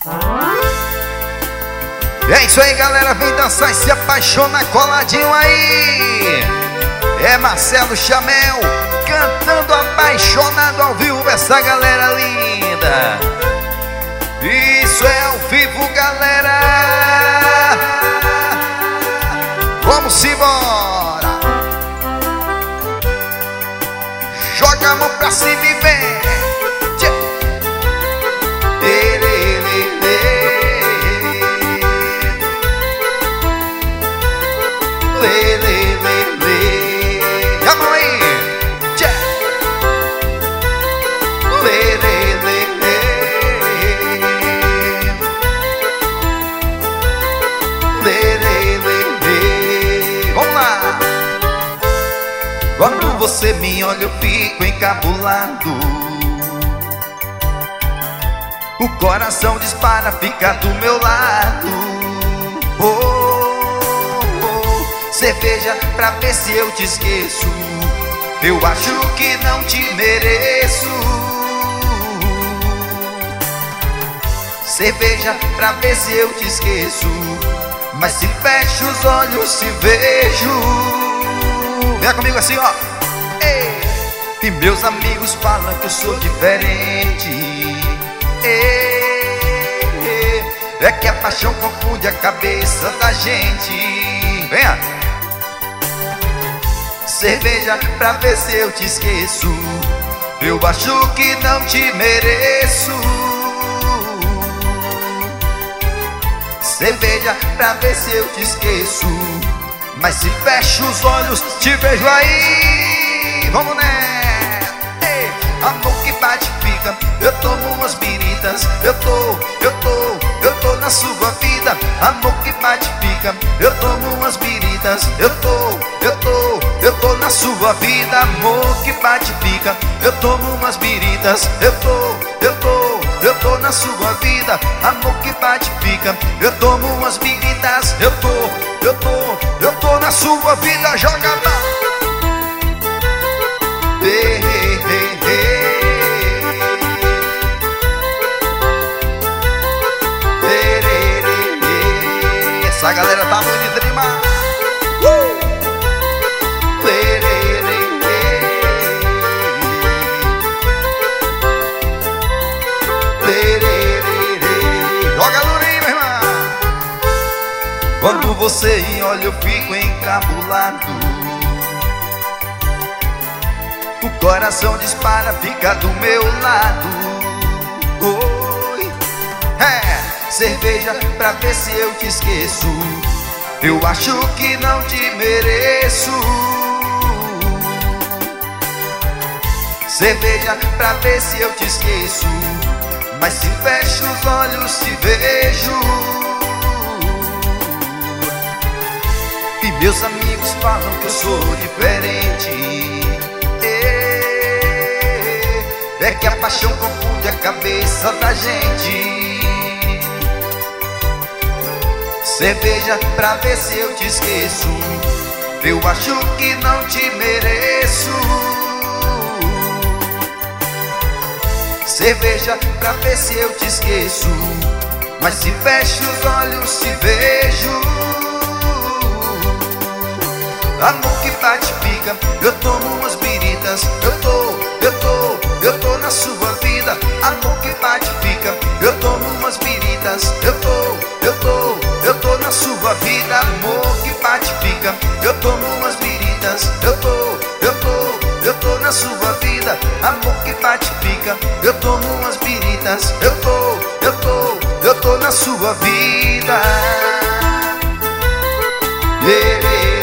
É isso aí, galera, vem dançar e se apaixonar coladinho aí. É Marcelo Chamel cantando Apaixonado ao vivo, essa galera linda. Isso é ao vivo, galera. Vamos embora. Joga a mão pra cima e vem. A mão aí. Vamos lá. Quando você me olha eu fico encabulado, o coração dispara, fica do meu lado. Cerveja pra ver se eu te esqueço, eu acho que não te mereço. Cerveja pra ver se eu te esqueço, mas se fecho os olhos te vejo. Vem comigo assim, ó. Ei. E meus amigos falam que eu sou diferente. Ei. É que a paixão confunde a cabeça da gente. Venha. Cerveja pra ver se eu te esqueço, eu acho que não te mereço. Cerveja pra ver se eu te esqueço, mas se fecho os olhos te vejo aí. Vamos nessa. Ei. Amor que bate fica, eu tomo umas biritas, eu tô na sua vida. Amor que bate fica, eu tomo umas biritas, eu tô na sua vida. Amor que bate fica, eu tomo umas biritas, eu tô na sua vida. Amor que bate fica, eu tomo umas biritas, eu tô na sua vida. Joga a mão. Essa galera tá muito de trimar. Joga durinho, meu irmão. Quando você olha eu fico encabulado, o coração dispara, fica do meu lado. Oi. Cerveja pra ver se eu te esqueço, eu acho que não te mereço. Cerveja pra ver se eu te esqueço, mas se fecho os olhos te vejo. E meus amigos falam que eu sou diferente. É que a paixão confunde a cabeça da gente. Cerveja pra ver se eu te esqueço, eu acho que não te mereço. Cerveja pra ver se eu te esqueço, mas se fecho os olhos te vejo. Amor que bate fica, eu tomo umas biritas, eu tô na sua vida. Amor que bate fica, eu tomo umas biritas, eu tô na sua vida. Amor que bate fica, eu tomo umas biritas, eu tô na sua vida. Amor que bate fica, eu tomo umas biritas, eu tô na sua vida. Yeah.